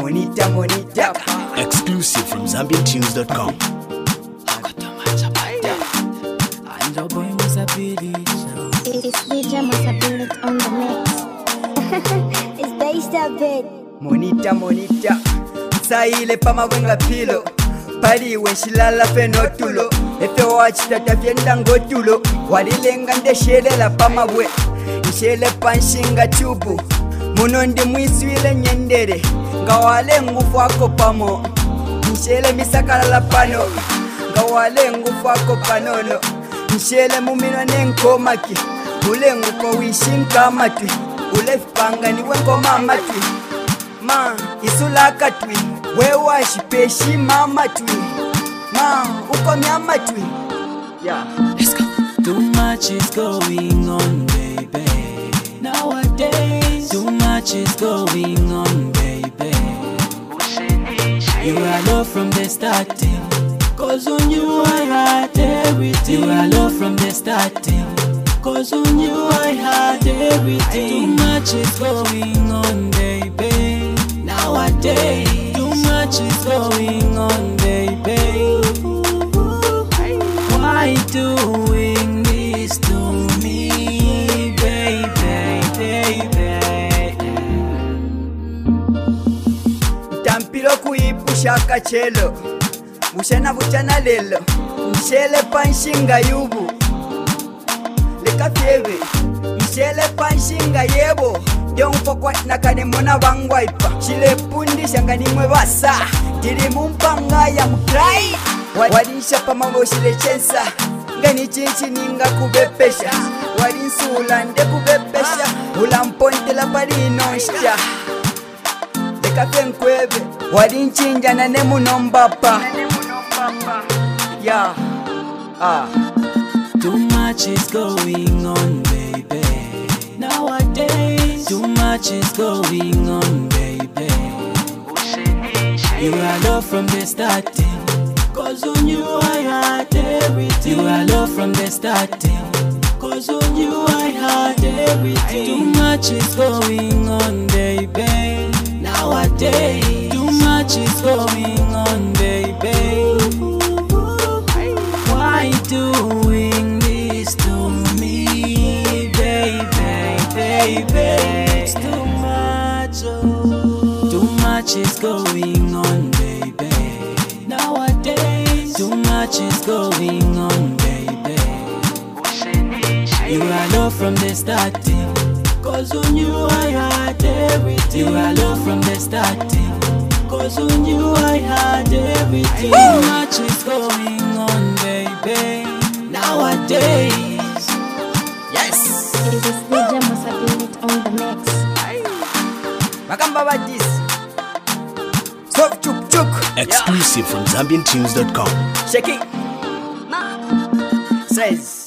Monita. Exclusive from ZambianTunes.com. It's DJ Masabilit on the mix. It's based a bit. Monita. Saile pama wenga pilo. Pali wenshilala fenotulo. Efe wachitata fienda ngotulo. Walilenga ndeshele la pama we. Nshele panshinga chubu. Munondi mwiswile nyendere. Ngawale ngufu wako pamo. Nshele misakala la pano. Ngawale ngufu wako panono. Nshele mumino nenkomaki. Ule nguko wishinka matwi. Ule fipanga niwe ngoma matwi. Ma isulaka twi. Wewa shipeshi mama twi. Ma uko miyama twi. Yeah. Let's go. Too much is going on, baby. Nowadays, too much is going on, baby. You are low from the starting. Cause on you I had everything. You are low from the starting. Cause on you I had everything. Too much is going on, baby. Nowadays, too much is going on, baby. Why doing this to me, baby? Tampilo kuipusha kachelo. Mushana buchana lelo. Mshele panshinga yubu. Leka fieve. Mshele panshinga yebo. Yonfo kwa nakane mona wangwaipa. Shile pundi shangani mwe basa. Tiri mumpanga ya mkrai. Wadinsha pamamo shile chensa. Ngani chinchi ninga kubepesha. Wadinsula nde kubepesha. Ulamponte la pari nonshcha. Leka fenkwebe. Wadinchinja na nemu nombapa. Yeah. Too much is going on, baby. Nowadays, too much is going on, baby. You are low from the starting. Cause on you I had everything. You are low from the starting. Cause on you I had everything. Too much is going on, baby. Nowadays, too much is going on, baby. Why doing this to me, baby? It's too much, oh. Too much is going on, baby. Nowadays, too much is going on, baby. You are low from the starting. Cause on you I had everything. You are low from the starting. Cause on you I had everything. Too much is going on, baby. Nowadays. Yes. It is DJ Masabilit on the mix. Makamba badis. Stop chuk. Exclusive from ZambianTunes.com. Shaking. Says.